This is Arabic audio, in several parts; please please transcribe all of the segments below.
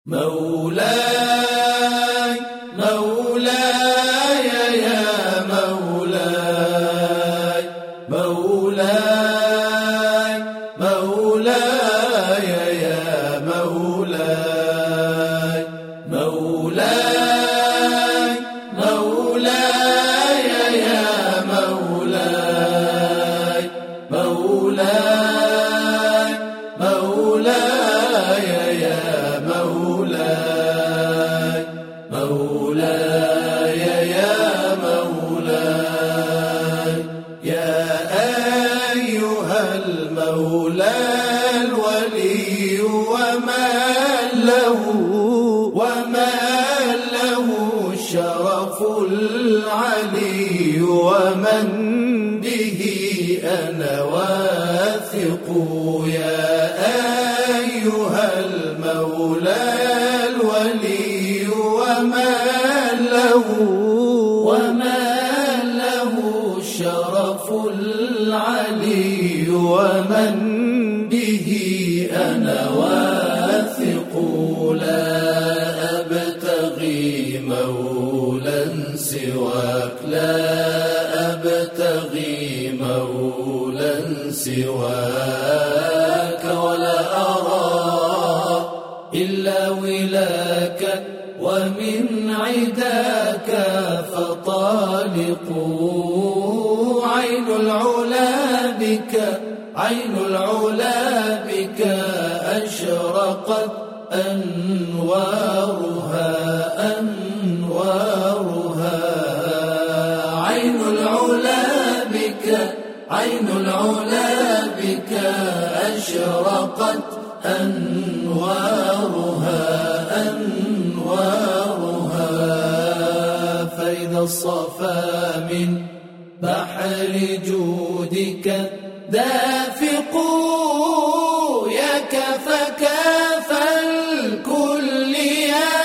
مولاي مولاي يا مولاي مولاي مولاي يا مولاي مولاي مولاي يا مولاي مولاي مولاي يا مولاي مولاي يا مولاي يا أيها المولى الولي وما له الشرف العلي ومن به أنا واثق يا أيها المولى الولي وما له الشرف العلي ومن به أنا واثق لا أبتغي مولا سواك لا أبتغي مولا سواك ولا أرى إلا ولاك ومن عداك فطالقوا عين العلا بك أشرقت أنوارها عين العلا بك أشرقت أنوارها فإذا الصفا من بحر جودك دافق يكفك الكل يا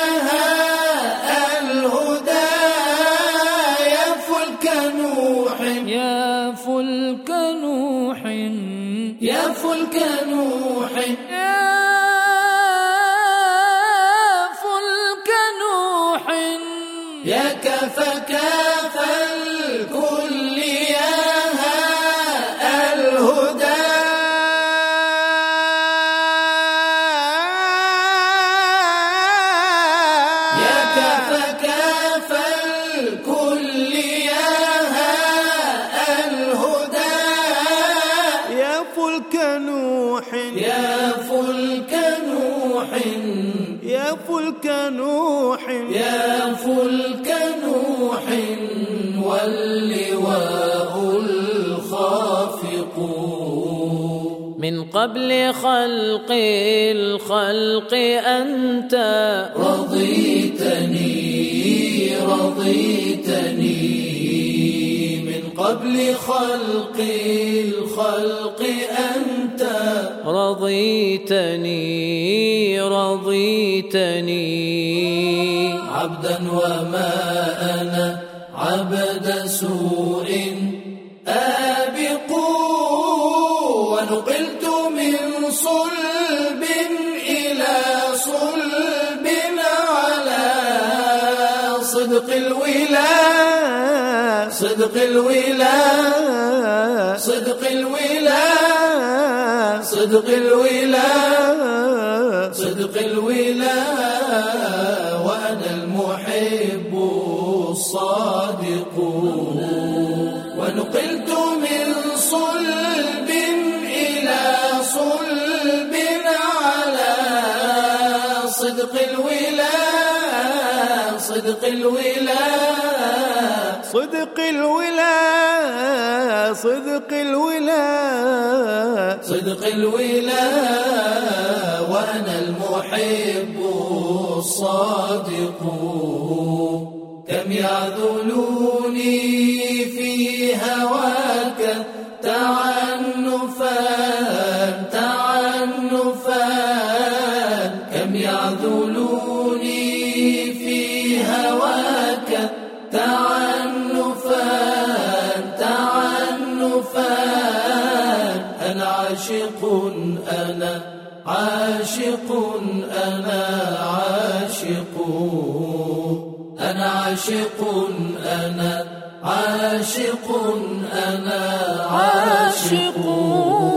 الهدى يا فلك نوح يكفك الكل يا الهدى يكفك الكل يا الهدى يا فلك نوح واللواء الخافق من قبل خلق الخلق أنت رضيتني من قبل خلق الخلق أنت رضيتني عبدا وما أنا عبد سوء آبق ونقلت من صلب إلى صلب على صدق الولا وأنا المحب الصادق ونقلت من صلب إلى صلب على صدق الولا وأنا المحب الصادق كم يعذلوني في هواك تعنفا كم يعذلوني في هواك تعنفا أنا عاشق أنا أنا عاشق أنا عاشق أنا عاشق